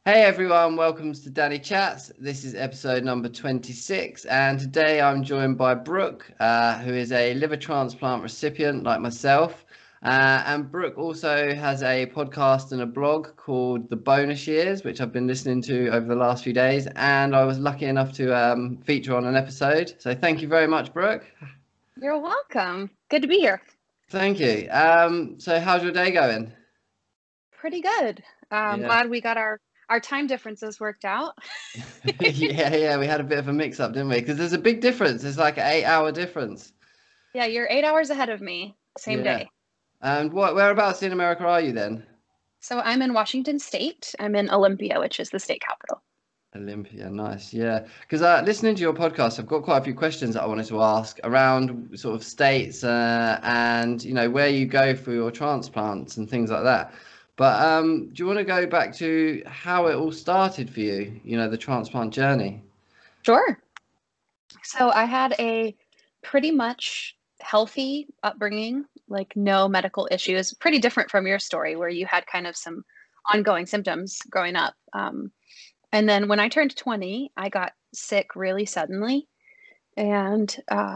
Hey everyone, welcome to Danny Chats. This is episode number 26, and today I'm joined by Brooke, who is a liver transplant recipient like myself. And Brooke also has a podcast and a blog called The Bonus Years, which I've been listening to over the last few days, and I was lucky enough to feature on an episode. So thank you very much, Brooke. You're welcome. Good to be here. Thank you. So how's your day going? Pretty good. Yeah. Glad we got our time differences worked out. Yeah, we had a bit of a mix up, didn't we? Because there's a big difference. There's like an 8 hour difference. Yeah, you're 8 hours ahead of me. Same Yeah. day. And whereabouts in America are you then? So I'm in Washington State. I'm in Olympia, which is the state capital. Olympia, nice. Yeah. Because listening to your podcast, I've got quite a few questions that I wanted to ask around sort of states and where you go for your transplants and things like that. But do you want to go back to how it all started for you? The transplant journey. Sure. So I had a pretty much healthy upbringing, like no medical issues. Pretty different from your story, where you had kind of some ongoing symptoms growing up. And then when I turned 20, I got sick really suddenly. And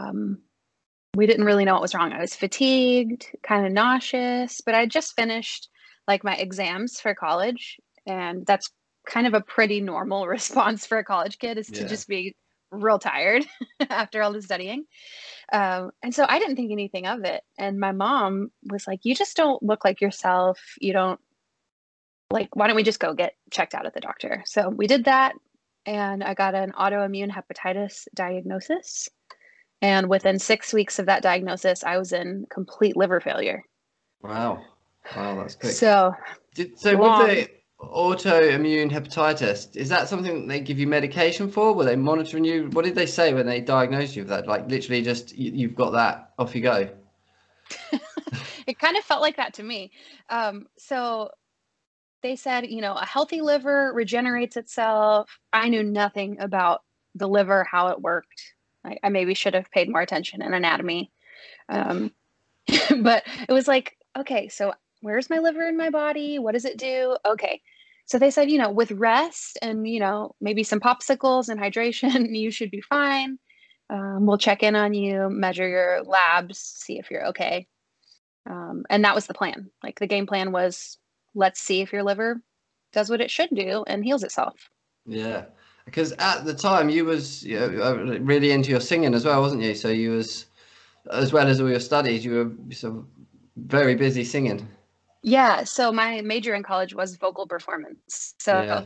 we didn't really know what was wrong. I was fatigued, kind of nauseous, but I just finished like my exams for college. And that's kind of a pretty normal response for a college kid, is to Yeah. just be real tired after all the studying. And so I didn't think anything of it. And my mom was like, "You just don't look like yourself. You don't like, why don't we just go get checked out at the doctor?" So we did that. And I got an autoimmune hepatitis diagnosis. And within 6 weeks of that diagnosis, I was in complete liver failure. Wow. Wow, that's quick. So So with long. the autoimmune hepatitis, is that something that they give you medication for? Were they monitoring you? What did they say when they diagnosed you with that? Like literally just you've got that, off you go. It kind of felt like that to me. So they said, a healthy liver regenerates itself. I knew nothing about the liver, how it worked. I maybe should have paid more attention in anatomy. Um, but it was like, okay, so where's my liver in my body? What does it do? Okay. So they said, with rest and, maybe some popsicles and hydration, you should be fine. We'll check in on you, measure your labs, see if you're okay. And that was the plan. Like the game plan was, let's see if your liver does what it should do and heals itself. Yeah, because at the time you was really into your singing as well, wasn't you? So you was, as well as all your studies, you were sort of very busy singing. Yeah. So my major in college was vocal performance. So Yeah,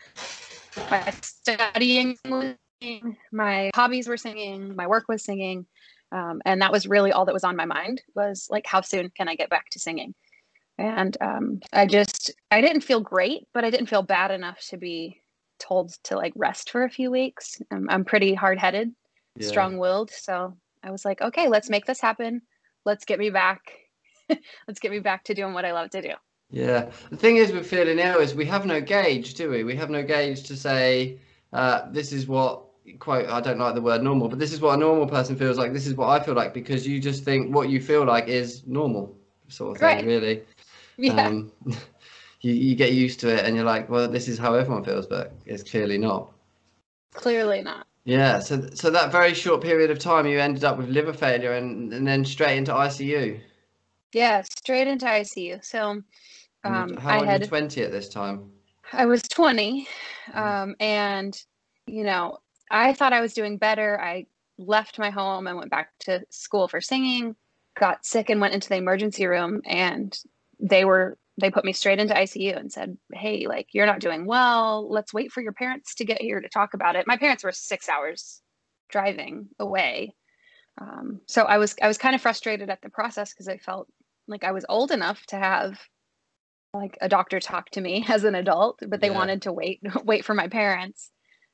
my studying was singing, my hobbies were singing, my work was singing. And that was really all that was on my mind, was like, how soon can I get back to singing? And I didn't feel great, but I didn't feel bad enough to be told to like rest for a few weeks. I'm pretty hard-headed, yeah. strong-willed. So I was like, okay, let's make this happen. Let's get me back. Let's get me back to doing what I love to do. Yeah, the thing is with feeling ill is we have no gauge, do we? We have no gauge to say this is what, quote, I don't like the word normal, but this is what a normal person feels like. This is what I feel like, because you just think what you feel like is normal, sort of thing, Right. really. Yeah, Um, you get used to it and you're like, well, this is how everyone feels, but it's clearly not. clearly not. Yeah, so that very short period of time you ended up with liver failure and then straight into ICU. Yeah, straight into ICU. So And how I old? You're had 20 at this time. I was 20, Mm. and you know, I thought I was doing better. I left my home and went back to school for singing, got sick and went into the emergency room, and they put me straight into ICU and said, "Hey, like you're not doing well. Let's wait for your parents to get here to talk about it." My parents were 6 hours driving away. So I was kind of frustrated at the process because I felt like I was old enough to have like a doctor talk to me as an adult, but they Yeah, wanted to wait for my parents.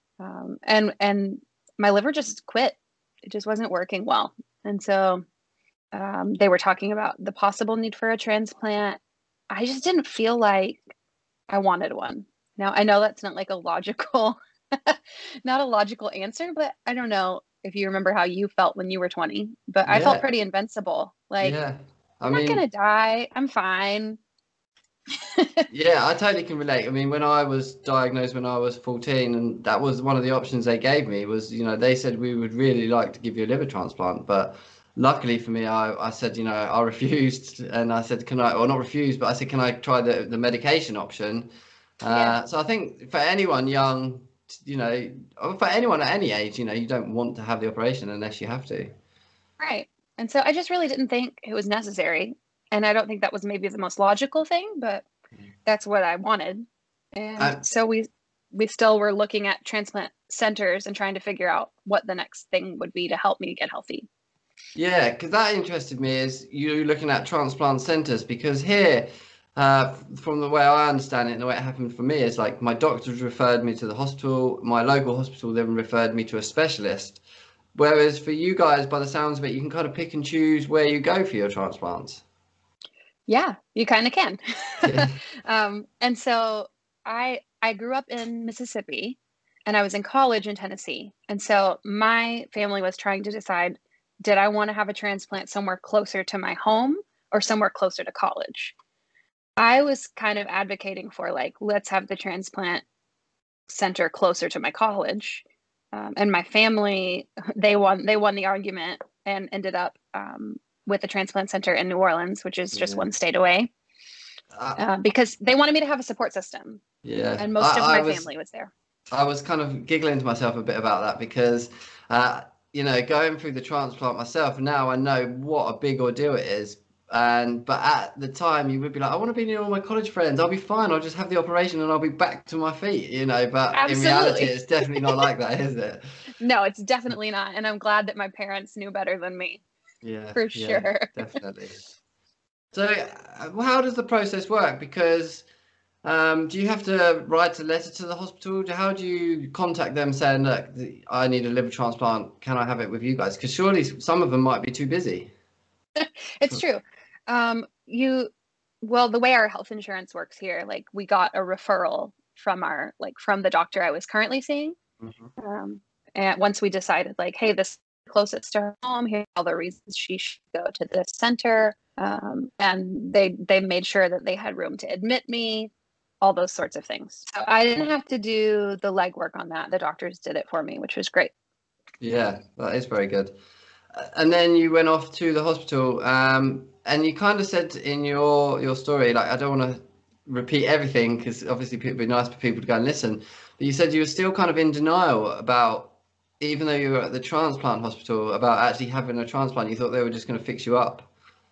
And my liver just quit. It just wasn't working well. And so they were talking about the possible need for a transplant. I just didn't feel like I wanted one. Now I know that's not like a logical, not a logical answer, but I don't know if you remember how you felt when you were 20, but I felt yeah, pretty invincible. Like, yeah. I I'm not mean, gonna die. I'm fine. Yeah, I totally can relate. I mean, when I was diagnosed when I was 14, and that was one of the options they gave me was, they said we would really like to give you a liver transplant, but luckily for me, I said, I refused, and I said, can I, or not refused, but I said, can I try the medication option? Yeah. So I think for anyone young, or for anyone at any age, you don't want to have the operation unless you have to. Right. And so I just really didn't think it was necessary. And I don't think that was maybe the most logical thing, but that's what I wanted. And Uh, so we still were looking at transplant centers and trying to figure out what the next thing would be to help me get healthy. Yeah, because that interested me is you looking at transplant centers because here, from the way I understand it and the way it happened for me is like my doctors referred me to the hospital, my local hospital then referred me to a specialist. Whereas for you guys, by the sounds of it, you can kind of pick and choose where you go for your transplants. Yeah, you kind of can. Yeah. And so I grew up in Mississippi and I was in college in Tennessee. And so my family was trying to decide, did I want to have a transplant somewhere closer to my home or somewhere closer to college? I was kind of advocating for like, let's have the transplant center closer to my college. And my family, they won the argument and ended up with the transplant center in New Orleans, which is just Yeah. one state away, Uh, because they wanted me to have a support system, yeah. and most of my family was there. I was kind of giggling to myself a bit about that because, uh, going through the transplant myself, now I know what a big ordeal it is. But at the time, you would be like, I want to be near all my college friends. I'll be fine. I'll just have the operation and I'll be back to my feet. But in reality, Absolutely. it's definitely not like that, is it? No, it's definitely not. And I'm glad that my parents knew better than me, Yeah, for yeah, sure. definitely. So, how does the process work? Because do you have to write a letter to the hospital? How do you contact them saying, look, I need a liver transplant. Can I have it with you guys? Because surely some of them might be too busy. It's true. You, well, the way our health insurance works here, like we got a referral from from the doctor I was currently seeing. Mhm. Um, and once we decided, like, hey, this is closest to her home, here are all the reasons she should go to this center. And they made sure that they had room to admit me, all those sorts of things. So I didn't have to do the legwork on that. The doctors did it for me, which was great. Yeah, that is very good. And then you went off to the hospital, and you kind of said in your story, like I don't want to repeat everything because obviously it'd be nice for people to go and listen. But you said you were still kind of in denial about, even though you were at the transplant hospital, about actually having a transplant. You thought they were just going to fix you up.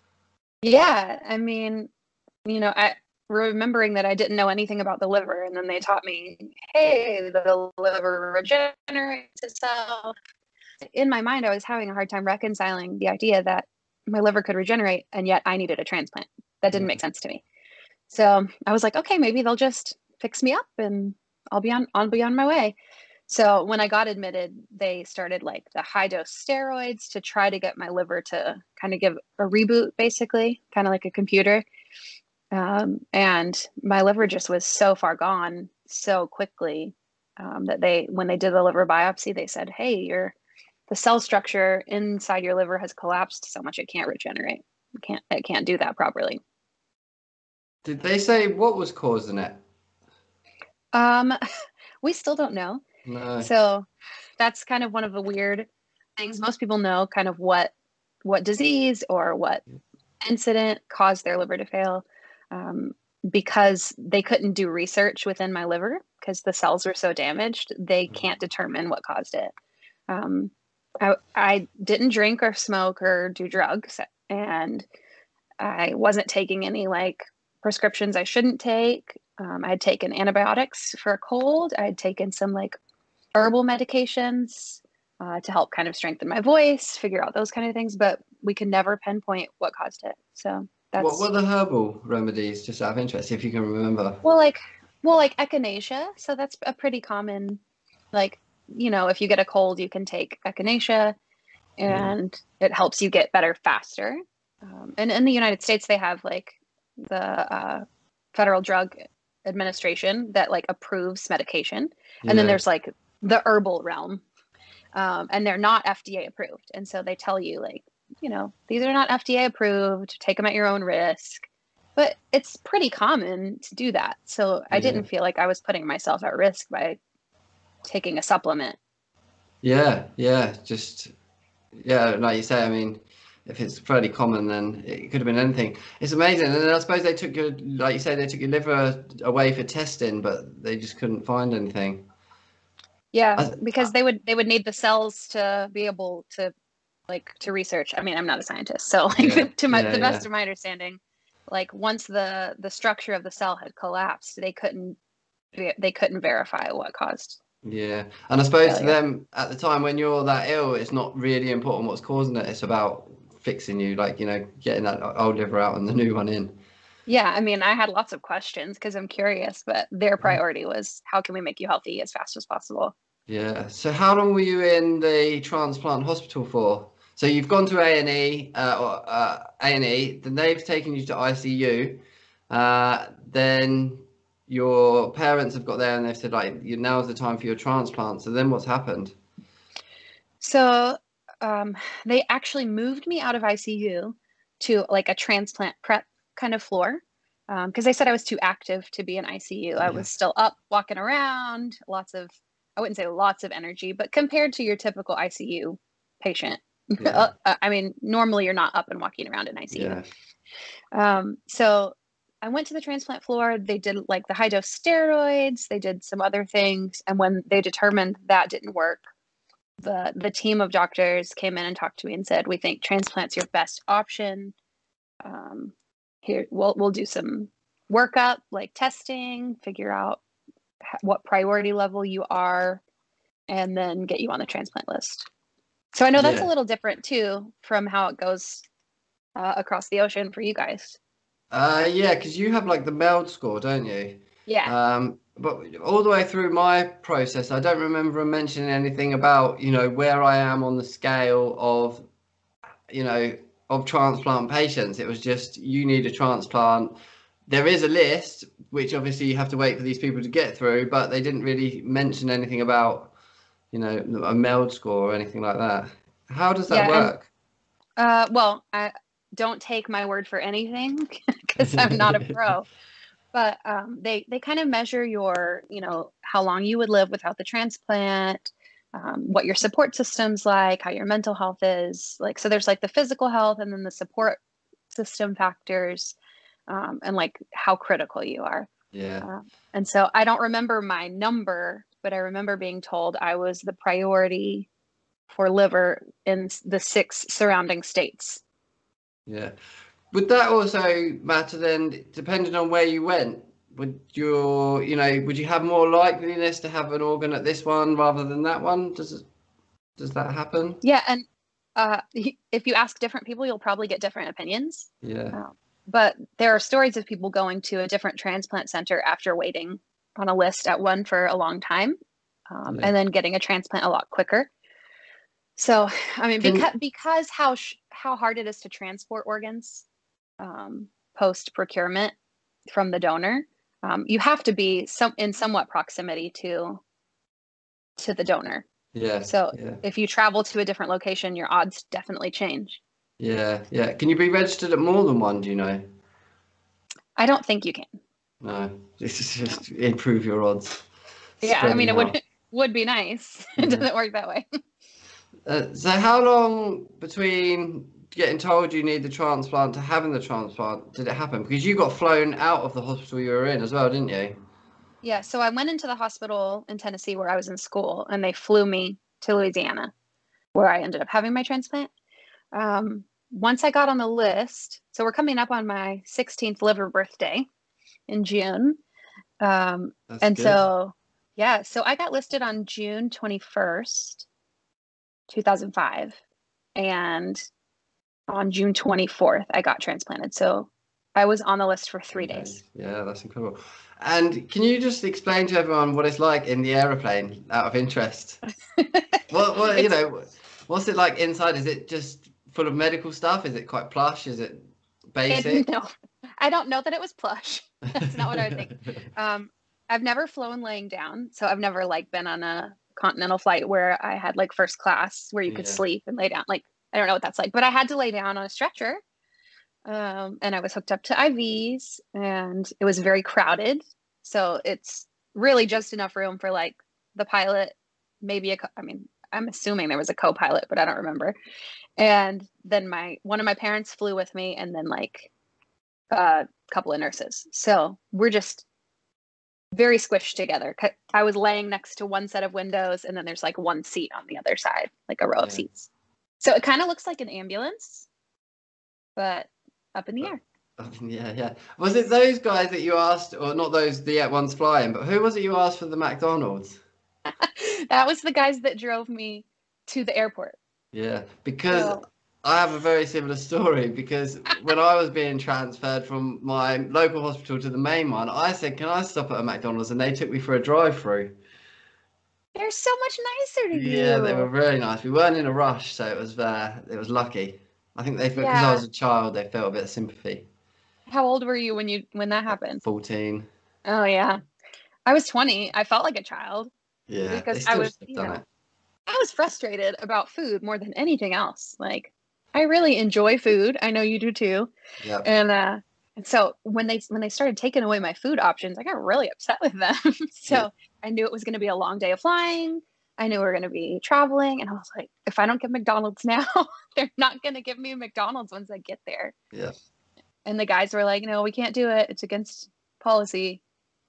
Yeah, I mean, I remembering that I didn't know anything about the liver, and then they taught me, hey, the liver regenerates itself. In my mind, I was having a hard time reconciling the idea that my liver could regenerate and yet I needed a transplant. That didn't Yeah. make sense to me. So I was like, okay, maybe they'll just fix me up and I'll be on my way. So when I got admitted, they started like the high dose steroids to try to get my liver to kind of give a reboot, basically, kind of like a computer. And my liver just was so far gone so quickly, that when they did the liver biopsy, they said, hey, the cell structure inside your liver has collapsed so much it can't regenerate. It can't do that properly. Did they say what was causing it? Um, we still don't know. No. So that's kind of one of the weird things. Most people know kind of what disease or what incident caused their liver to fail, um, because they couldn't do research within my liver because the cells were so damaged. They can't determine what caused it. Um, I didn't drink or smoke or do drugs, and I wasn't taking any like prescriptions I shouldn't take. I had taken antibiotics for a cold. I had taken some like herbal medications to help kind of strengthen my voice, figure out those kind of things, but we could never pinpoint what caused it. So What were that's the herbal remedies, just out of interest, if you can remember? well, like echinacea. So that's a pretty common, like, if you get a cold, you can take echinacea Yeah. and it helps you get better faster. And in the United States, they have like the Federal Drug Administration that like approves medication, and then Yeah. there's like the herbal realm, and they're not FDA approved, and so they tell you like, these are not FDA approved. Take them at your own risk. but it's pretty common to do that. So I didn't feel like I was putting myself at risk by taking a supplement. Yeah, yeah, just yeah, like you say, I mean, if it's fairly common, then it could have been anything. It's amazing. And then I suppose they took your, like you say, they took your liver away for testing, but they just couldn't find anything. Yeah, I, because they would need the cells to be able to like to research. I mean, I'm not a scientist, so yeah, like the yeah, best of my understanding, like once the structure of the cell had collapsed, they couldn't verify what caused yeah. And I suppose to failure. them at the time when you're that ill, it's not really important what's causing it. It's about fixing you, like, getting that old liver out and the new one in. Yeah, I mean, I had lots of questions because I'm curious, but their priority was how can we make you healthy as fast as possible. Yeah. So how long were you in the transplant hospital for? So you've gone to A&E, A&E, then they've taken you to ICU, then your parents have got there and they've said like, now's the time for your transplant. So then what's happened? So they actually moved me out of ICU to like a transplant prep kind of floor because they said I was too active to be in ICU. I Yeah. was still up, walking around, I wouldn't say lots of energy, but compared to your typical ICU patient, Yeah. I mean, normally you're not up and walking around in ICU. Yeah. So I went to the transplant floor. They did like the high dose steroids, they did some other things. And when they determined that didn't work, the team of doctors came in and talked to me and said, "We think transplant's your best option. Um, Here, we'll do some workup, like testing, figure out what priority level you are, and then get you on the transplant list." So I know that's a Yeah. little different too from how it goes across the ocean for you guys. Yeah, because you have like the MELD score, don't you? Yeah. But all the way through my process, I don't remember mentioning anything about, where I am on the scale of, you know, of transplant patients. It was just, you need a transplant. There is a list, which obviously you have to wait for these people to get through, but they didn't really mention anything about, a MELD score or anything like that. How does that Yeah. And work? well, I don't take my word for anything because I'm not a pro. But they kind of measure your, how long you would live without the transplant, what your support system's like, how your mental health is like. So there's like the physical health and then the support system factors, and like how critical you are. Yeah. And so I don't remember my number, but I remember being told I was the priority for liver in the 6 surrounding states. Yeah. Would that also matter then, depending on where you went? Would you have more likeliness to have an organ at this one rather than that one? Does that happen? Yeah, and if you ask different people, you'll probably get different opinions. Yeah. But there are stories of people going to a different transplant center after waiting on a list at one for a long time, Yeah. and then getting a transplant a lot quicker. So, I mean, Can because how hard it is to transport organs post procurement from the donor, you have to be in somewhat proximity to the donor. yeah, So yeah, if you travel to a different location, your odds definitely change. yeah, yeah. Can you be registered at more than one, do you know? I don't think you can. No. This is No. just improve your odds. Yeah, I mean, Spreading it out. would be nice. It Yeah. doesn't work that way. So how long between getting told you need the transplant to having the transplant did it happen? Because you got flown out of the hospital you were in as well, didn't you? Yeah, so I went into the hospital in Tennessee where I was in school, and they flew me to Louisiana, where I ended up having my transplant. Once I got on the list, so we're coming up on my 16th liver birthday in June. That's And good. so, yeah, so I got listed on June 21st, 2005. And on June 24th, I got transplanted. So I was on the list for 3 days. Yeah, that's incredible. And can you just explain to everyone what it's like in the aeroplane out of interest? What, It's what's it like inside? Is it just full of medical stuff? Is it quite plush? Is it it basic? no, I don't know that it was plush. That's not what I would think. Um, I've never flown laying down, so I've never like been on a continental flight where I had like first class where you could Yeah, sleep and lay down. Like I don't know what that's like, but I had to lay down on a stretcher And I was hooked up to IVs, and it was very crowded. So it's really just enough room for like the pilot, maybe I mean, I'm assuming there was a co-pilot, but I don't remember. And then one of my parents flew with me, and then like a couple of nurses. So we're just very squished together. I was laying next to one set of windows, and then there's like one seat on the other side, like a row of seats. So it kind of looks like an ambulance, but up in the air. Yeah. Was it those guys that you asked, or not those, the ones flying, but who was it you asked for the McDonald's? That was the guys that drove me to the airport. Yeah, because I have a very similar story, because when I was being transferred from my local hospital to the main one, I said, can I stop at a McDonald's? And they took me for a drive-through. They're so much nicer to you. Yeah, they were really nice. We weren't in a rush, so it was lucky. I think they, because I was a child, they felt a bit of sympathy. How old were you when that happened? 14. Oh yeah. I was 20. I felt like a child. Yeah, because I was, I was frustrated about food more than anything else. Like, I really enjoy food. I know you do too. Yeah. And so when they started taking away my food options, I got really upset with them. So I knew it was going to be a long day of flying. I knew we were going to be traveling, and I was like, if I don't get McDonald's now, they're not going to give me McDonald's once I get there. Yeah. And the guys were like, no, we can't do it. It's against policy.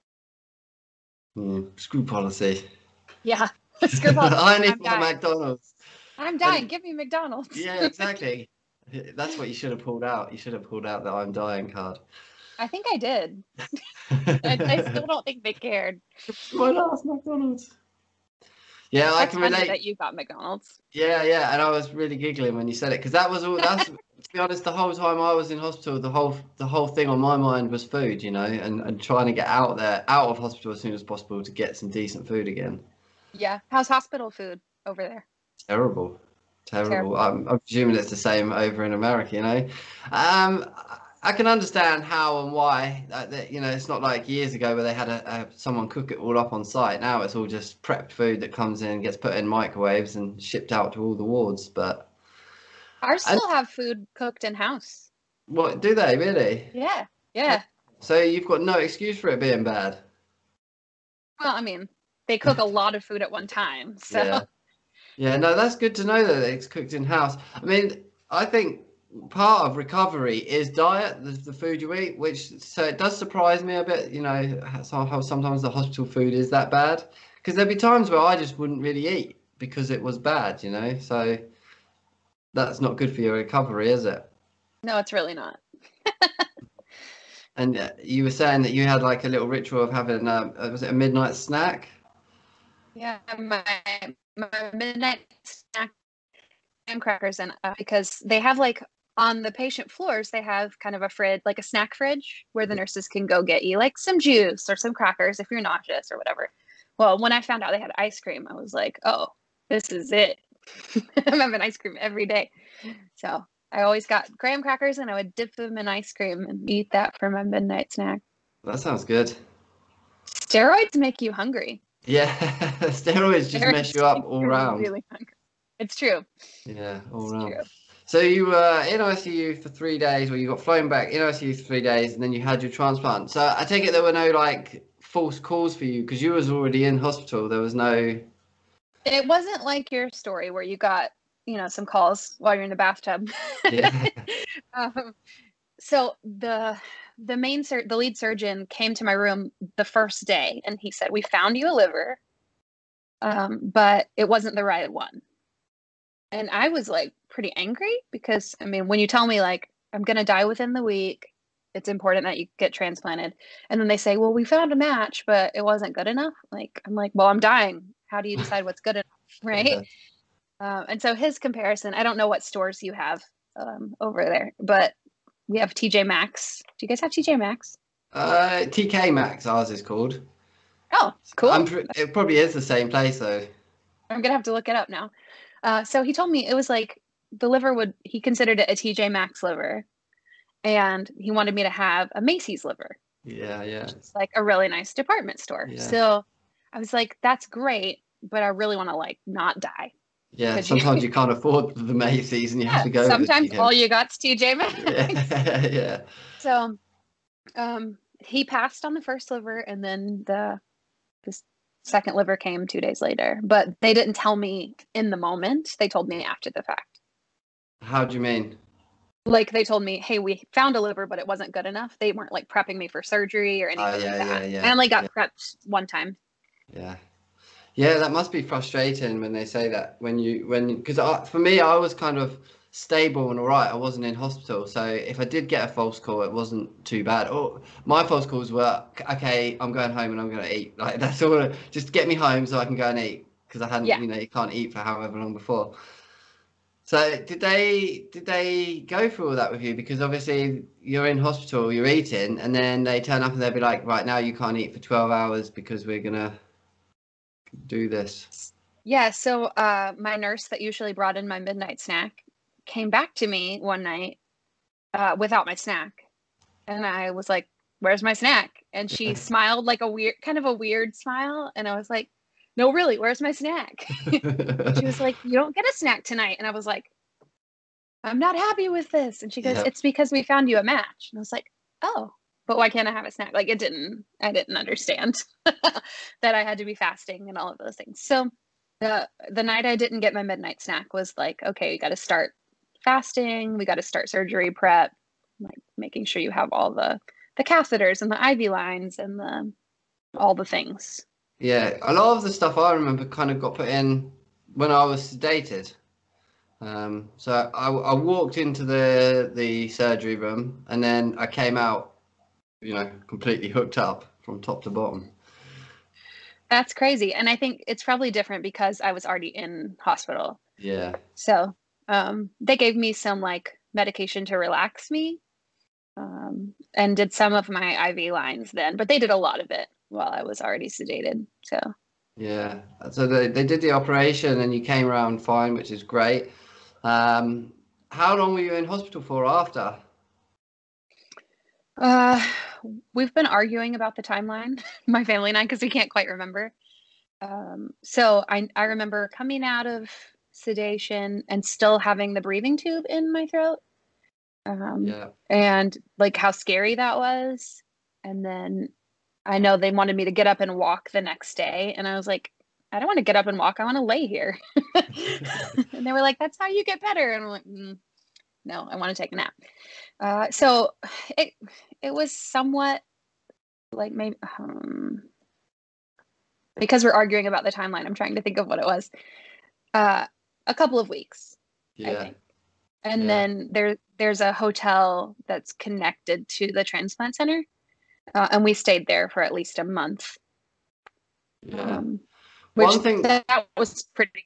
Screw policy. Yeah. Screw policy. I need my McDonald's. I'm dying. Give me McDonald's. Yeah, exactly. That's what you should have pulled out. You should have pulled out the I'm dying card. I think I did. I still don't think they cared. My last McDonald's. Yeah, I can relate that you got McDonald's. Yeah, and I was really giggling when you said it, because that was all. That's to be honest, the whole time I was in hospital, the whole thing on my mind was food, and trying to get out of hospital as soon as possible to get some decent food again. Yeah, how's hospital food over there? Terrible. I'm presuming it's the same over in America, I can understand how and why. It's not like years ago where they had someone cook it all up on site. Now it's all just prepped food that comes in, gets put in microwaves and shipped out to all the wards. But ours still have food cooked in house. What do they really? Yeah. So you've got no excuse for it being bad. Well, I mean, they cook a lot of food at one time, so. Yeah, no, that's good to know that it's cooked in house. I mean, I think part of recovery is diet, the food you eat, so it does surprise me a bit, how sometimes the hospital food is that bad, because there'd be times where I just wouldn't really eat because it was bad, so that's not good for your recovery, is it? No, it's really not. And you were saying that you had like a little ritual of having was it a midnight snack? Yeah, my midnight snack, graham crackers, and because they have like on the patient floors, they have kind of a fridge, like a snack fridge, where the nurses can go get you like some juice or some crackers if you're nauseous or whatever. Well, when I found out they had ice cream, I was like, oh, this is it. I'm having ice cream every day. So I always got graham crackers, and I would dip them in ice cream and eat that for my midnight snack. That sounds good. Steroids make you hungry. Yeah, steroids just mess you up all round. Really hungry. It's true. Yeah, all round. True. So you were in ICU for 3 days, or you got flown back in ICU for 3 days, and then you had your transplant. So I take it there were no like false calls for you because you was already in hospital. There was no. It wasn't like your story where you got, some calls while you're in the bathtub. Yeah. So the lead surgeon came to my room the first day, and he said, "We found you a liver, but it wasn't the right one." And I was like pretty angry because, I mean, when you tell me like I'm gonna die within the week, it's important that you get transplanted, and then they say, "Well, we found a match, but it wasn't good enough." Like, I'm like, "Well, I'm dying. How do you decide what's good enough, right?" Yeah. And so his comparison, I don't know what stores you have over there, but we have TJ Maxx. Do you guys have TJ Maxx? TK Maxx, ours is called. Oh, cool. It probably is the same place though. I'm gonna have to look it up now. So he told me it was like the liver he considered it a TJ Maxx liver, and he wanted me to have a Macy's liver. Yeah. It's like a really nice department store. Yeah. So I was like, that's great, but I really want to like not die. Yeah, Could you? sometimes you can't afford the Macy's and you have Yeah, to go with the sometimes TJ all you got's TJ Maxx. Yeah, yeah. So, he passed on the first liver, and then the second liver came 2 days later. But they didn't tell me in the moment. They told me after the fact. How do you mean? Like they told me, hey, we found a liver, but it wasn't good enough. They weren't like prepping me for surgery or Oh, anything like yeah, yeah, that. I yeah, only got yeah, prepped one time. yeah. Yeah, that must be frustrating when they say that because for me I was kind of stable and all right. I wasn't in hospital, so if I did get a false call, it wasn't too bad. Or my false calls were okay. I'm going home and I'm going to eat. Like that's all. Just get me home so I can go and eat because I hadn't. Yeah. You can't eat for however long before. So did they go through all that with you? Because obviously you're in hospital, you're eating, and then they turn up and they'll be like, right now you can't eat for 12 hours because we're gonna do this. Yeah. So my nurse that usually brought in my midnight snack came back to me one night without my snack. And I was like, where's my snack? And she smiled like kind of a weird smile. And I was like, no, really, where's my snack? She was like, you don't get a snack tonight. And I was like, I'm not happy with this. And she goes, Yep. it's because we found you a match. And I was like, oh, but why can't I have a snack? Like I didn't understand that I had to be fasting and all of those things. So the night I didn't get my midnight snack was like, okay, you got to start fasting. We got to start surgery prep, like making sure you have all the catheters and the IV lines and all the things. Yeah, a lot of the stuff I remember kind of got put in when I was sedated. So I walked into the surgery room and then I came out, completely hooked up from top to bottom. That's crazy. And I think it's probably different because I was already in hospital. Yeah, So they gave me some like medication to relax me, and did some of my IV lines then, but they did a lot of it while I was already sedated. So yeah. So they did the operation and you came around fine, which is great. Um, how long were you in hospital for after? uh, we've been arguing about the timeline, my family and I, because we can't quite remember. So I remember coming out of sedation and still having the breathing tube in my throat. Yeah. And like how scary that was. And then I know they wanted me to get up and walk the next day. And I was like, I don't want to get up and walk. I want to lay here. And they were like, that's how you get better. And I'm like, no, I want to take a nap. So it was somewhat like maybe because we're arguing about the timeline, I'm trying to think of what it was. A couple of weeks, I Yeah. think. And Yeah. then there's a hotel that's connected to the transplant center. And we stayed there for at least a month, Yeah. which One thing, that was pretty.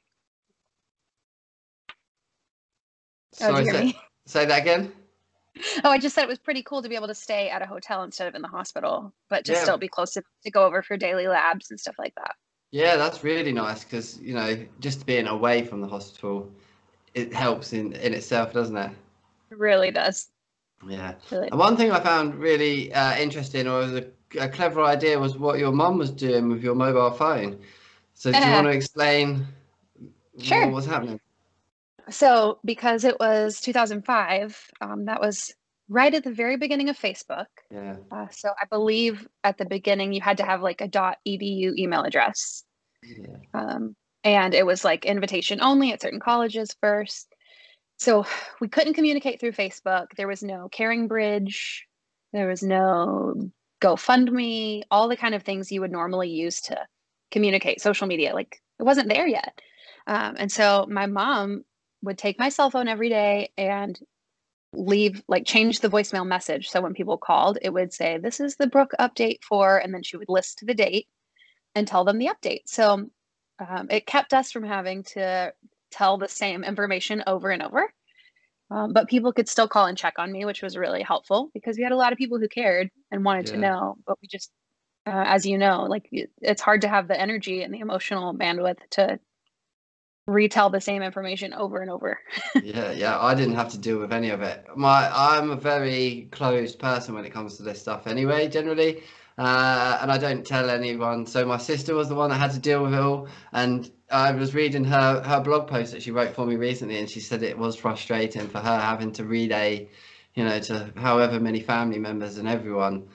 Oh, did sorry, you hear me? say that again. Oh, I just said it was pretty cool to be able to stay at a hotel instead of in the hospital, but to Yeah. still be close to go over for daily labs and stuff like that. Yeah, that's really nice because, just being away from the hospital, it helps in itself, doesn't it? It really does. Yeah. Really. And one thing I found really interesting or was a clever idea was what your mum was doing with your mobile phone. So do you want to explain what Sure. was happening? So, because it was 2005, that was right at the very beginning of Facebook. Yeah. So I believe at the beginning you had to have like a .edu email address. Yeah. And it was like invitation only at certain colleges first. So we couldn't communicate through Facebook. There was no Caring Bridge. There was no GoFundMe, all the kind of things you would normally use to communicate social media. Like it wasn't there yet. And so my mom would take my cell phone every day and change the voicemail message. So when people called, it would say, this is the Brooke update for, and then she would list the date and tell them the update. So it kept us from having to tell the same information over and over. But people could still call and check on me, which was really helpful because we had a lot of people who cared and wanted to Yeah. know. But we just, as you know, like it's hard to have the energy and the emotional bandwidth to retell the same information over and over. Yeah, I didn't have to deal with any of it. I'm a very closed person when it comes to this stuff anyway, generally. And I don't tell anyone. So my sister was the one that had to deal with it all. And I was reading her blog post that she wrote for me recently, and she said it was frustrating for her having to relay, to however many family members and everyone.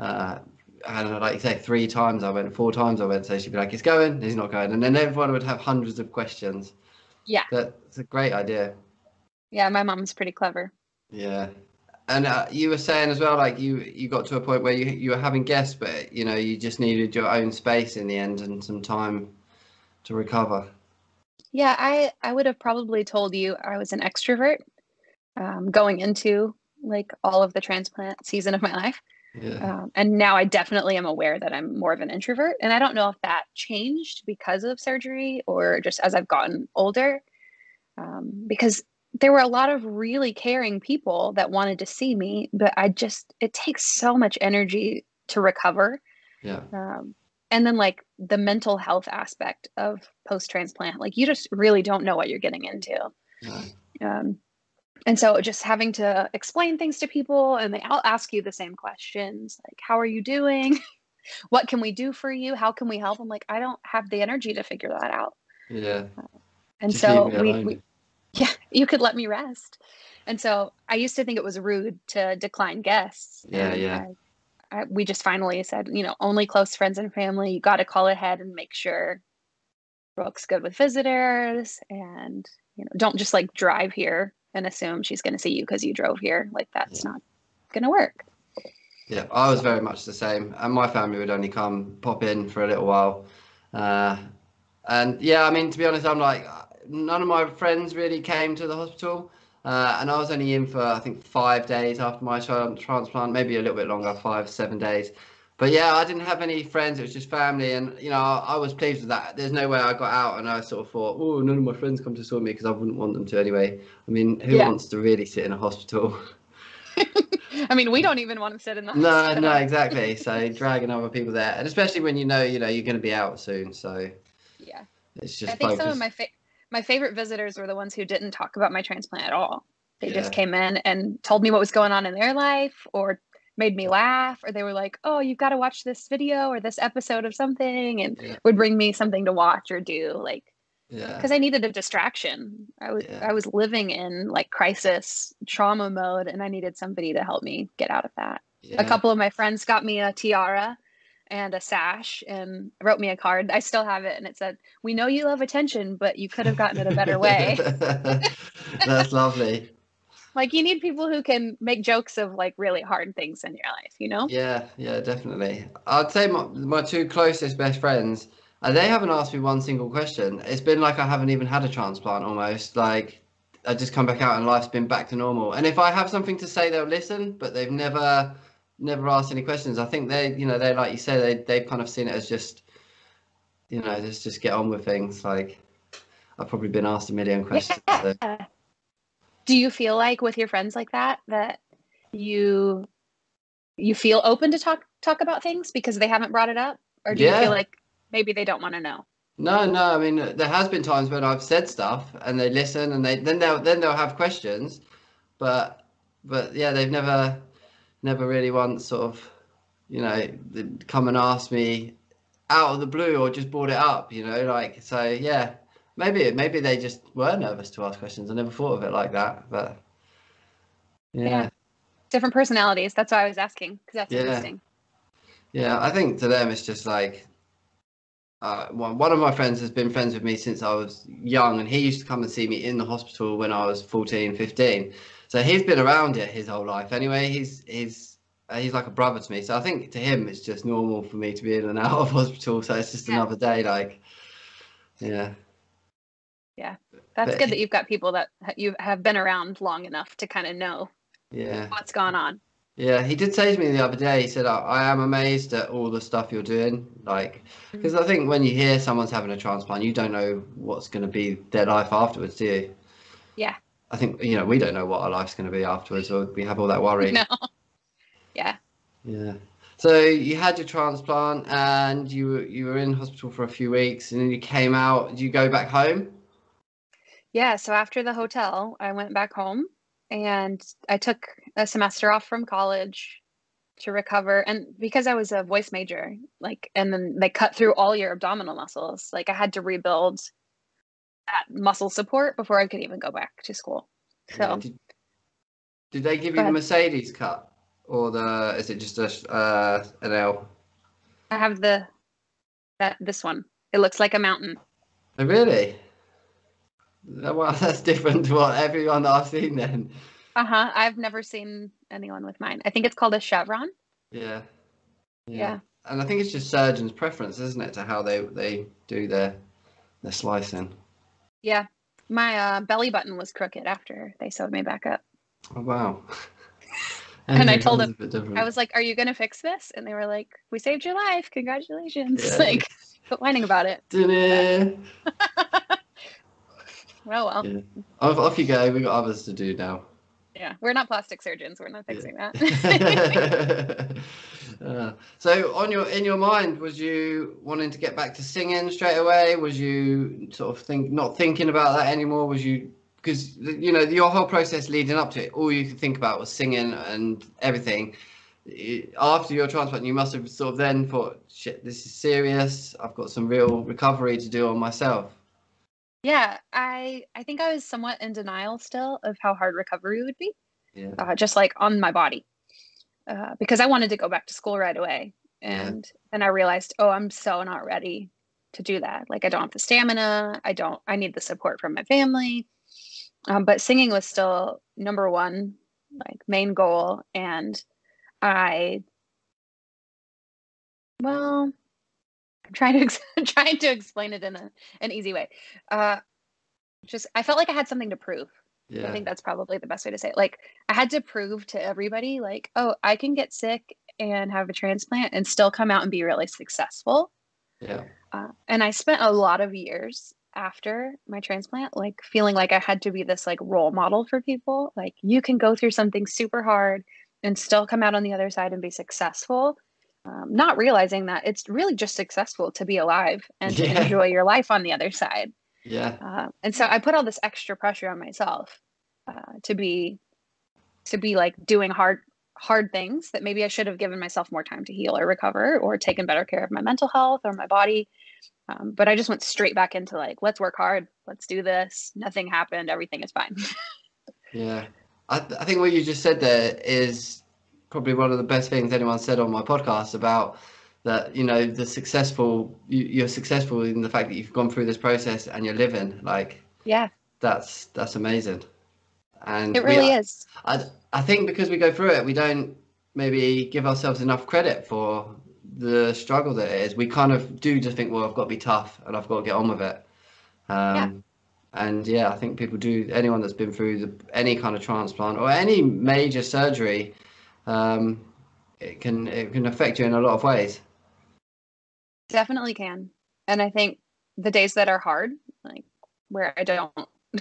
I don't know, like you say, 3 times I went, 4 times I went. So she'd be like, "It's going, it's not going," and then everyone would have hundreds of questions. Yeah. That's a great idea. Yeah, my mom's pretty clever. Yeah. And you were saying as well, like you got to a point where you were having guests, but you just needed your own space in the end and some time to recover. Yeah, I would have probably told you I was an extrovert going into like all of the transplant season of my life. Yeah. And now I definitely am aware that I'm more of an introvert. And I don't know if that changed because of surgery or just as I've gotten older, because there were a lot of really caring people that wanted to see me, but it takes so much energy to recover. Yeah. And then like the mental health aspect of post-transplant, like you just really don't know what you're getting into. No. And so just having to explain things to people and they all ask you the same questions, like, how are you doing? What can we do for you? How can we help? I'm like, I don't have the energy to figure that out. Yeah. And Just leave so me alone. yeah, you could let me rest. And so I used to think it was rude to decline guests. Yeah. And Yeah. we just finally said, only close friends and family. You got to call ahead and make sure Brooke's good with visitors, and don't just like drive here and assume she's going to see you because you drove here. Like that's Yeah. not going to work. Yeah. I was very much the same, and my family would only come pop in for a little while. Uh, And yeah, I mean, to be honest, I'm like, none of my friends really came to the hospital. And I was only in for, I think, 5 days after my transplant, maybe a little bit longer, 5, 7 days. But yeah, I didn't have any friends. It was just family. And, I was pleased with that. There's no way I got out and I sort of thought, oh, none of my friends come to saw me because I wouldn't want them to anyway. I mean, who Yeah. wants to really sit in a hospital? I mean, we don't even want to sit in the No, no, hospital. exactly. So dragging other people there. And especially when you're going to be out soon. So Yeah. it's I just think some of focus. my favorite visitors were the ones who didn't talk about my transplant at all. They just Yeah. came in and told me what was going on in their life or made me laugh, or they were like, "Oh, you've got to watch this video or this episode of something," and Yeah. would bring me something to watch or do, like, Yeah. because I needed a distraction. Yeah. I was living in like crisis trauma mode and I needed somebody to help me get out of that. A Yeah. couple of my friends got me a tiara and a sash and wrote me a card. I still have it and it said, "We know you love attention, but you could have gotten it a better way." That's lovely. Like you need people who can make jokes of like really hard things in your life, you know? Yeah, yeah, definitely. I'd say my two closest best friends, they haven't asked me one single question. It's been like I haven't even had a transplant almost. Like I just come back out and life's been back to normal. And if I have something to say, they'll listen, but they've never asked any questions. I think they like you say, they've kind of seen it as just get on with things. Like I've probably been asked a million questions. So. Yeah. Do you feel like with your friends like that you feel open to talk about things because they haven't brought it up? Or do you feel Yeah. like maybe they don't want to know? No, no. I mean, there has been times when I've said stuff and they listen and then they'll have questions, but yeah, they've never really once sort of come and asked me out of the blue or just brought it up, like so. Yeah, maybe they just were nervous to ask questions. I never thought of it like that, but Yeah. yeah, Different personalities. That's why I was asking, because that's yeah, interesting. yeah. I think to them it's just like. One of my friends has been friends with me since I was young, and he used to come and see me in the hospital when I was 14, 15. So he's been around it his whole life. Anyway, he's like a brother to me. So I think to him it's just normal for me to be in and out of hospital. So it's just Yeah. another day. Like, yeah. Yeah. That's But good that you've got people that you have been around long enough to kind of know yeah, what's gone on. yeah. He did say to me the other day. He said, I am amazed at all the stuff you're doing. Like, Mhm. because I think when you hear someone's having a transplant, you don't know what's going to be their life afterwards, do you? Yeah. I think, we don't know what our life's going to be afterwards, or we have all that worry. No. Yeah. Yeah. So you had your transplant and you were in hospital for a few weeks and then you came out. Did you go back home? Yeah. So after the hotel, I went back home and I took a semester off from college to recover. And because I was a voice major, like, and then they cut through all your abdominal muscles, like I had to rebuild that muscle support before I could even go back to school. So did they give you the Mercedes cut, or is it just an L? I have this one. It looks like a mountain. Oh, really? Well, that's different to what everyone that I've seen then. I've never seen anyone with mine. I think it's called a chevron. Yeah. Yeah. And I think it's just surgeon's preference, isn't it, to how they do their slicing. Yeah. My belly button was crooked after they sewed me back up. Oh, wow. And I told them, I was like, are you going to fix this? And they were like, we saved your life. Congratulations. Yeah. Like, quit whining about it. Oh, well. Yeah. Off you go. We've got others to do now. Yeah. We're not plastic surgeons. We're not fixing that. So in your mind, was you wanting to get back to singing straight away? Was you sort of not thinking about that anymore? Was you, because your whole process leading up to it, all you could think about was singing and everything. After your transplant, you must have sort of then thought, shit, this is serious. I've got some real recovery to do on myself. Yeah, I think I was somewhat in denial still of how hard recovery would be. Yeah. Just like on my body. Because I wanted to go back to school right away. And then I realized, oh, I'm so not ready to do that. Like, I don't have the stamina. I need the support from my family. But singing was still number one, like, main goal. And I'm trying to explain it in an easy way. I felt like I had something to prove. Yeah. I think that's probably the best way to say it. Like, I had to prove to everybody, like, oh, I can get sick and have a transplant and still come out and be really successful. Yeah. And I spent a lot of years after my transplant, like, feeling like I had to be this, like, role model for people. Like, you can go through something super hard and still come out on the other side and be successful. Not realizing that it's really just successful to be alive and to enjoy your life on the other side. Yeah. And so I put all this extra pressure on myself to be like doing hard things that maybe I should have given myself more time to heal or recover or taken better care of my mental health or my body. But I just went straight back into, like, let's work hard. Let's do this. Nothing happened. Everything is fine. Yeah. I think what you just said there is probably one of the best things anyone said on my podcast about that, you're successful in the fact that you've gone through this process and you're living. Like, yeah, that's amazing. And it really is. I think because we go through it, we don't maybe give ourselves enough credit for the struggle that it is. We kind of do just think, well, I've got to be tough and I've got to get on with it. And I think people do. Anyone that's been through any kind of transplant or any major surgery, it can affect you in a lot of ways. Definitely can. And I think the days that are hard, like, where I don't,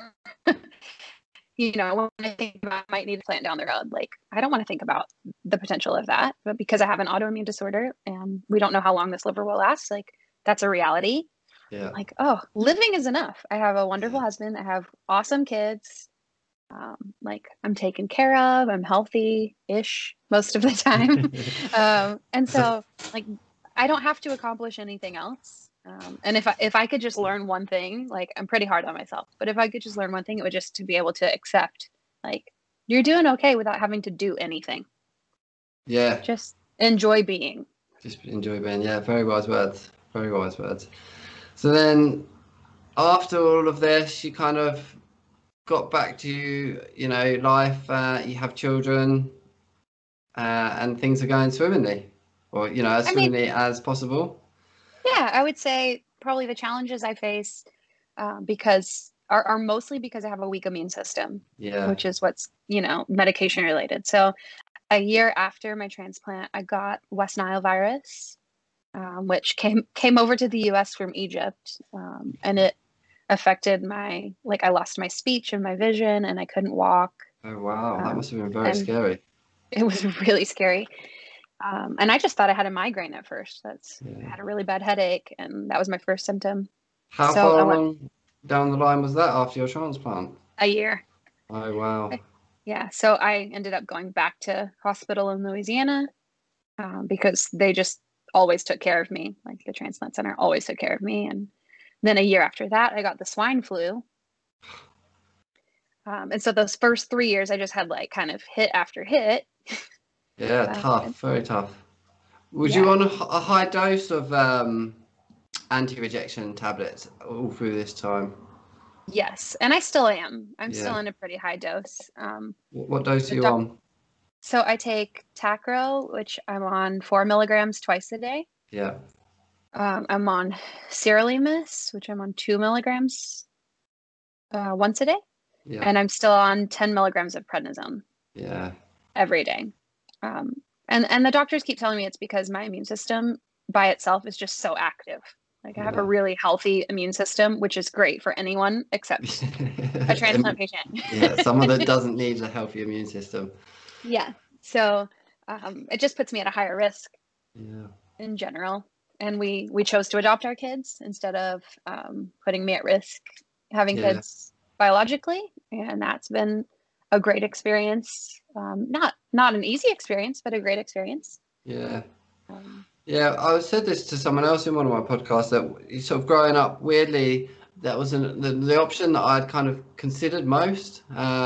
when I think about I might need a plant down the road, like, I don't want to think about the potential of that. But because I have an autoimmune disorder and we don't know how long this liver will last, like, that's a reality. Yeah. Like, oh, living is enough. I have a wonderful husband. I have awesome kids. Like, I'm taken care of. I'm healthy-ish most of the time. And so, like, I don't have to accomplish anything else. And if I could just learn one thing, like, I'm pretty hard on myself, but if I could just learn one thing, it would just to be able to accept, like, you're doing okay without having to do anything. Yeah. Just enjoy being. Just enjoy being. Yeah. Very wise words. Very wise words. So then after all of this, you kind of got back to, life, you have children, and things are going swimmingly, or, as swimmingly as possible. Yeah, I would say probably the challenges I face because are mostly because I have a weak immune system, which is what's, medication related. So a year after my transplant, I got West Nile virus, which came over to the US from Egypt, and it affected I lost my speech and my vision, and I couldn't walk. Oh, wow. That must have been very scary. It was really scary. And I just thought I had a migraine at first. I had a really bad headache, and that was my first symptom. How far along down the line was that after your transplant? A year. Oh, wow. Yeah. So I ended up going back to hospital in Louisiana. because they just always took care of me. Like the transplant center always took care of me. And then a year after that, I got the swine flu. And so those first 3 years, I just had like kind of hit after hit. Yeah, tough, very tough. Was Yeah. you on a high dose of anti-rejection tablets all through this time? Yes, and I still am. I'm Yeah. still in a pretty high dose. What dose are you on? So I take Tacro, which I'm on 4 milligrams twice a day. Yeah. I'm on Sirolimus, which I'm on 2 milligrams once a day. Yeah. And I'm still on 10 milligrams of prednisone. Yeah. Every day. And the doctors keep telling me it's because my immune system by itself is just so active. Like I have a really healthy immune system, which is great for anyone except a transplant patient. Yeah, someone that doesn't need a healthy immune system. Yeah. So it just puts me at a higher risk in general. And we chose to adopt our kids instead of putting me at risk having kids biologically. And that's been a great experience. Not an easy experience, but a great experience. Yeah. Yeah, I said this to someone else in one of my podcasts that sort of growing up, weirdly, that was the option that I'd kind of considered most.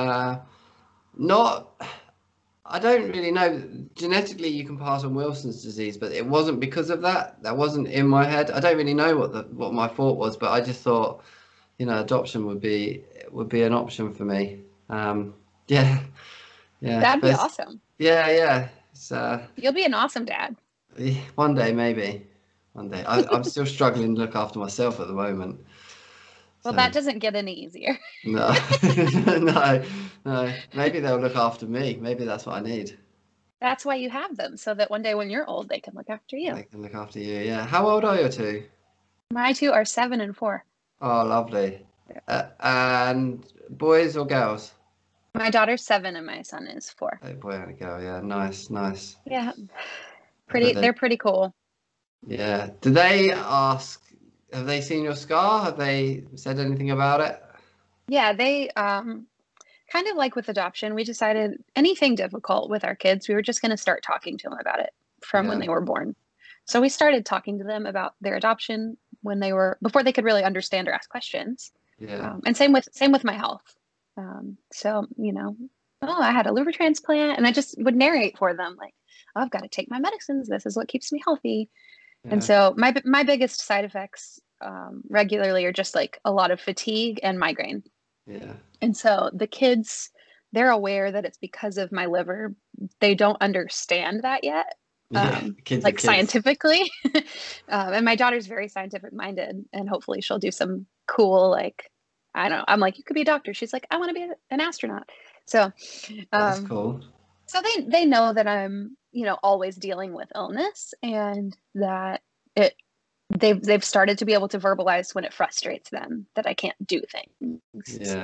I don't really know. Genetically, you can pass on Wilson's disease, but it wasn't because of that. That wasn't in my head. I don't really know what my thought was, but I just thought, adoption would be an option for me. Yeah. That'd be awesome. Yeah. You'll be an awesome dad. One day, maybe. One day. I'm still struggling to look after myself at the moment. Well, that doesn't get any easier. No, no. Maybe they'll look after me. Maybe that's what I need. That's why you have them, so that one day when you're old, they can look after you. They can look after you, yeah. How old are your two? My two are 7 and 4. Oh, lovely. And boys or girls? My daughter's 7 and my son is 4. A boy and a girl, yeah. Nice. Yeah. They're pretty cool. Yeah. Did they ask, have they seen your scar? Have they said anything about it? Yeah, they kind of like with adoption, we decided anything difficult with our kids, we were just going to start talking to them about it from when they were born. So we started talking to them about their adoption before they could really understand or ask questions. Yeah. And same with my health. So, I had a liver transplant, and I just would narrate for them like, oh, I've got to take my medicines. This is what keeps me healthy. Yeah. And so my biggest side effects regularly are just like a lot of fatigue and migraine. Yeah. And so the kids, they're aware that it's because of my liver. They don't understand that yet. Like scientifically. And my daughter's very scientific minded, and hopefully she'll do some cool, like, I don't know. I'm like, you could be a doctor. She's like, I want to be an astronaut. So that's cool. So they know that I'm, always dealing with illness, and that they've started to be able to verbalize when it frustrates them that I can't do things. Yeah.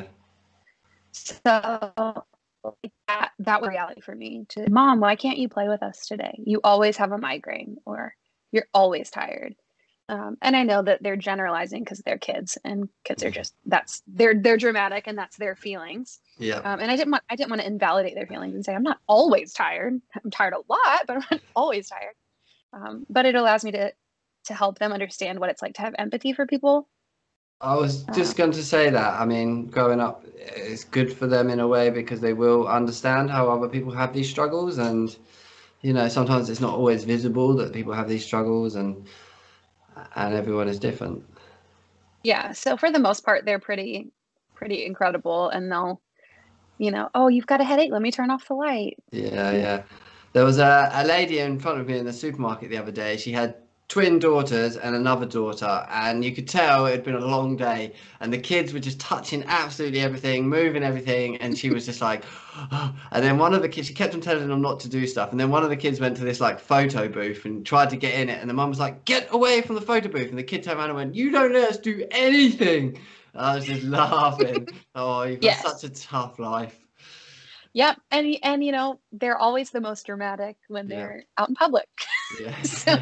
So that was reality for me. Mom, why can't you play with us today? You always have a migraine, or you're always tired. And I know that they're generalizing because they're kids, and kids are just they're dramatic, and that's their feelings. Yeah. And I didn't want to invalidate their feelings and say I'm not always tired. I'm tired a lot, but I'm not always tired. But it allows me to help them understand what it's like to have empathy for people. I was just going to say that. I mean, growing up, it's good for them in a way because they will understand how other people have these struggles, and sometimes it's not always visible that people have these struggles, and everyone is different. Yeah. So for the most part, they're pretty incredible, and they'll, oh, you've got a headache. Let me turn off the light. Yeah. There was a lady in front of me in the supermarket the other day. She had twin daughters and another daughter, and you could tell it had been a long day, and the kids were just touching absolutely everything, moving everything, and she was just like, oh. And then one of the kids, she kept on telling them not to do stuff, and then one of the kids went to this like photo booth and tried to get in it, and the mum was like, get away from the photo booth, and the kid turned around and went, you don't let us do anything. And I was just laughing. Oh, you've got such a tough life. Yep. And they're always the most dramatic when they're out in public. Yeah.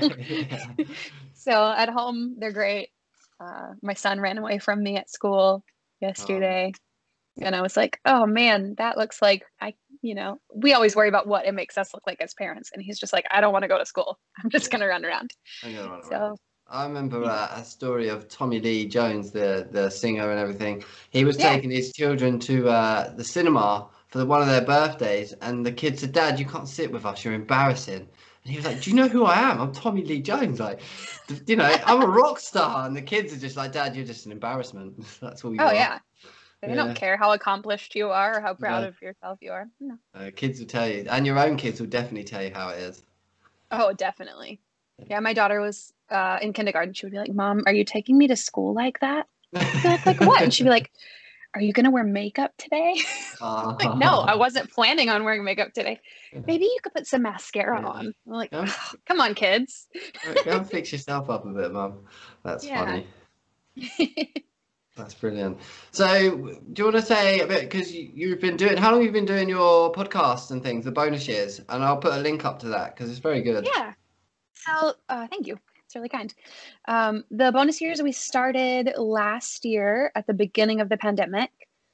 So at home, they're great. My son ran away from me at school yesterday. And I was like, oh man, that looks like we always worry about what it makes us look like as parents. And he's just like, I don't want to go to school. I'm just going to run around. So I remember a story of Tommy Lee Jones, the singer and everything. He was Yeah. taking his children to the cinema for one of their birthdays, and the kid said, "Dad, you can't sit with us. You're embarrassing." And he was like, "Do you know who I am? I'm Tommy Lee Jones. Like, I'm a rock star." And the kids are just like, "Dad, you're just an embarrassment." That's all you are. Yeah. They don't care how accomplished you are or how proud of yourself you are. No. Kids will tell you, and your own kids will definitely tell you how it is. Oh, definitely. Yeah, my daughter was in kindergarten. She would be like, "Mom, are you taking me to school like that?" I'd be like what? And she'd be like, "Are you going to wear makeup today?" Like, no, I wasn't planning on wearing makeup today. Maybe you could put some mascara on. I'm like, come on, kids. Go and fix yourself up a bit, Mum. That's funny. That's brilliant. So, do you want to say a bit, because you've been doing, how long have you been doing your podcasts and things, the bonus years? And I'll put a link up to that because it's very good. Yeah. So, thank you. It's really kind. The bonus years we started last year at the beginning of the pandemic.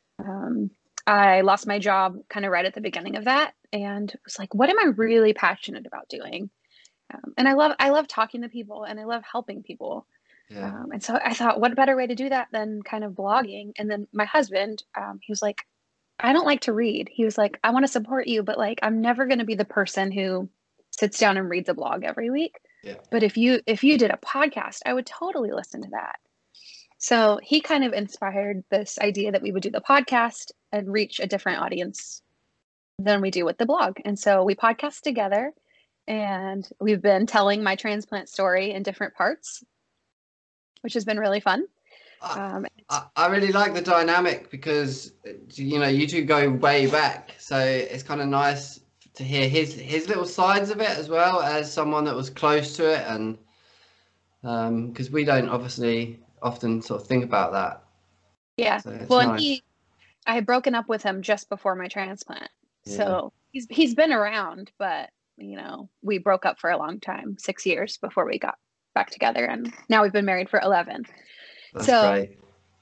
I lost my job kind of right at the beginning of that, and was like, what am I really passionate about doing? And I love talking to people, and I love helping people. Yeah. And so I thought, what better way to do that than kind of blogging? And then my husband, he was like, I don't like to read. He was like, I want to support you, but like, I'm never going to be the person who sits down and reads a blog every week. Yeah. But if you did a podcast, I would totally listen to that. So he kind of inspired this idea that we would do the podcast and reach a different audience than we do with the blog. And so we podcast together, and we've been telling my transplant story in different parts, which has been really fun. I really like the dynamic because, you two go way back. So it's kind of nice to hear his little sides of it as well as someone that was close to it. And because we don't obviously often sort of think about that. Yeah. So well, nice. And I had broken up with him just before my transplant. Yeah. So he's been around, but we broke up for a long time, 6 years before we got back together, and now we've been married for 11. That's great.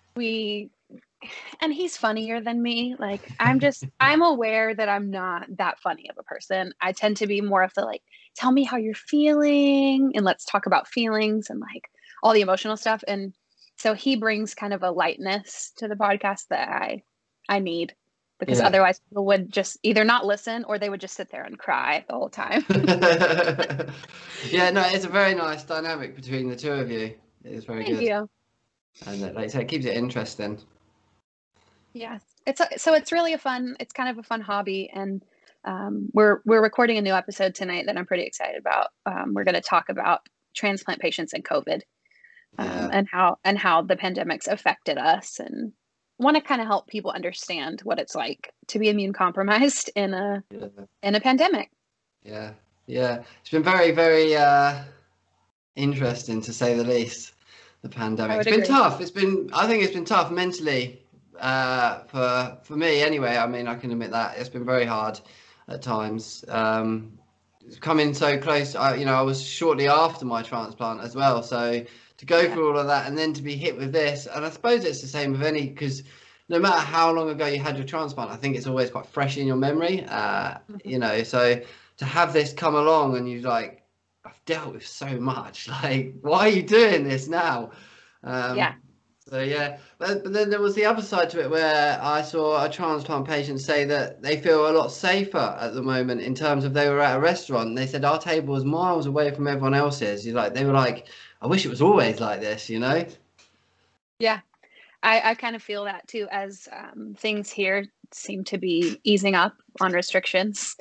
And he's funnier than me. Like, I'm aware that I'm not that funny of a person. I tend to be more of the like, tell me how you're feeling and let's talk about feelings and like all the emotional stuff. And so he brings kind of a lightness to the podcast that I need, because otherwise people would just either not listen or they would just sit there and cry the whole time. Yeah, no, it's a very nice dynamic between the two of you. It is very good. Thank you. And like I say, it keeps it interesting. Yeah, it's really it's kind of a fun hobby, and we're recording a new episode tonight that I'm pretty excited about. We're going to talk about transplant patients and COVID, and how the pandemic's affected us, and want to kind of help people understand what it's like to be immune compromised in a pandemic. Yeah, it's been very, very interesting to say the least. The pandemic. It's been tough. I think it's been tough mentally. For me anyway. I mean, I can admit that it's been very hard at times. Coming so close, I was shortly after my transplant as well, so to go through all of that and then to be hit with this, and I suppose it's the same with any, because no matter how long ago you had your transplant, I think it's always quite fresh in your memory. So to have this come along and you're like, I've dealt with so much, like, why are you doing this now? So but then there was the other side to it where I saw a transplant patient say that they feel a lot safer at the moment in terms of they were at a restaurant and they said our table was miles away from everyone else's. They were like, I wish it was always like this, Yeah, I kind of feel that too, as things here seem to be easing up on restrictions.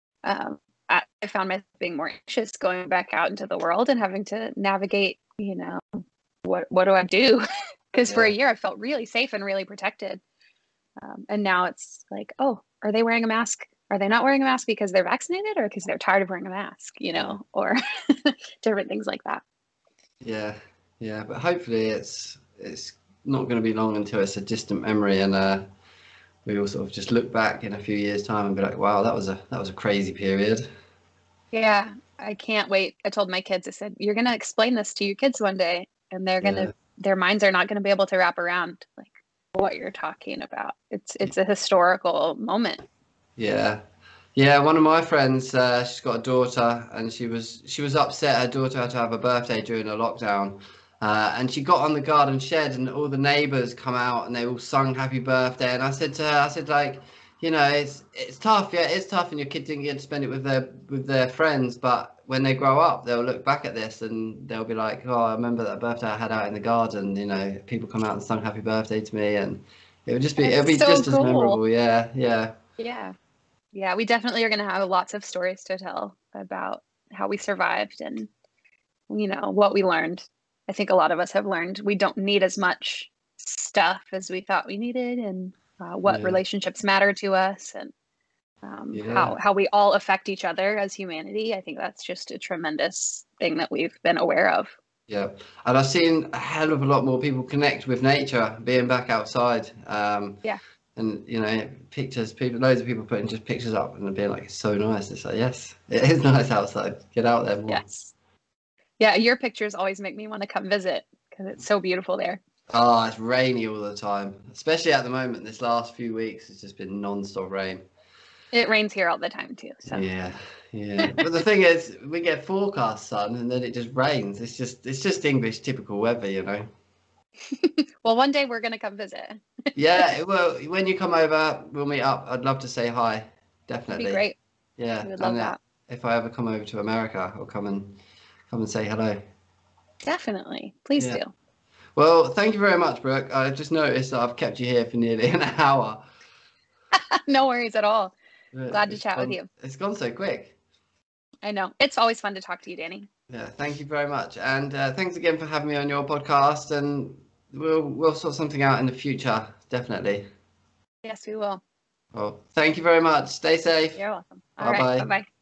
I found myself being more anxious going back out into the world and having to navigate, what do I do? Because for a year I felt really safe and really protected. And now it's like, oh, are they wearing a mask? Are they not wearing a mask because they're vaccinated or because they're tired of wearing a mask, or different things like that. Yeah. But hopefully it's not going to be long until it's a distant memory, and we will sort of just look back in a few years' time and be like, wow, that was a crazy period. Yeah, I can't wait. I told my kids, I said, you're going to explain this to your kids one day, and their minds are not going to be able to wrap around like what you're talking about. It's a historical moment. Yeah. Yeah, one of my friends, she's got a daughter, and she was upset her daughter had to have a birthday during the lockdown, and she got on the garden shed, and all the neighbours come out, and they all sung happy birthday. And I said to her, I said like, it's tough, yeah, it's tough, and your kid didn't get to spend it with their friends, but when they grow up, they'll look back at this and they'll be like, oh, I remember that birthday I had out in the garden. People come out and sung happy birthday to me, and it'll be That's so just as cool. memorable. Yeah, yeah. Yeah. Yeah, we definitely are going to have lots of stories to tell about how we survived and, what we learned. I think a lot of us have learned we don't need as much stuff as we thought we needed, and what Yeah. relationships matter to us, and Yeah. how we all affect each other as humanity. I think that's just a tremendous thing that we've been aware of. Yeah, and I've seen a hell of a lot more people connect with nature, being back outside. Yeah. And loads of people putting just pictures up and being like, it's so nice. It's like, yes, it is nice outside. Get out there more. Yes. Yeah, your pictures always make me want to come visit because it's so beautiful there. Oh, it's rainy all the time, especially at the moment. This last few weeks, it's just been non-stop rain. It rains here all the time too. So Yeah, yeah. But the thing is, we get forecast sun and then it just rains. It's just English typical weather. Well, one day we're going to come visit. Yeah, well, when you come over, we'll meet up. I'd love to say hi. That'd Definitely. be great. Yeah, We would love and that. if I ever come over to America, I'll come and say hello. Definitely. Please Yeah. do. Well, thank you very much, Brooke. I just noticed that I've kept you here for nearly an hour. No worries at all. Glad to It's chat with gone- you. It's gone so quick. I know. It's always fun to talk to you, Danny. Yeah, thank you very much, and thanks again for having me on your podcast. And we'll sort something out in the future, definitely. Yes, we will. Well, thank you very much. Stay safe. You're welcome. All Bye right. bye. Bye-bye.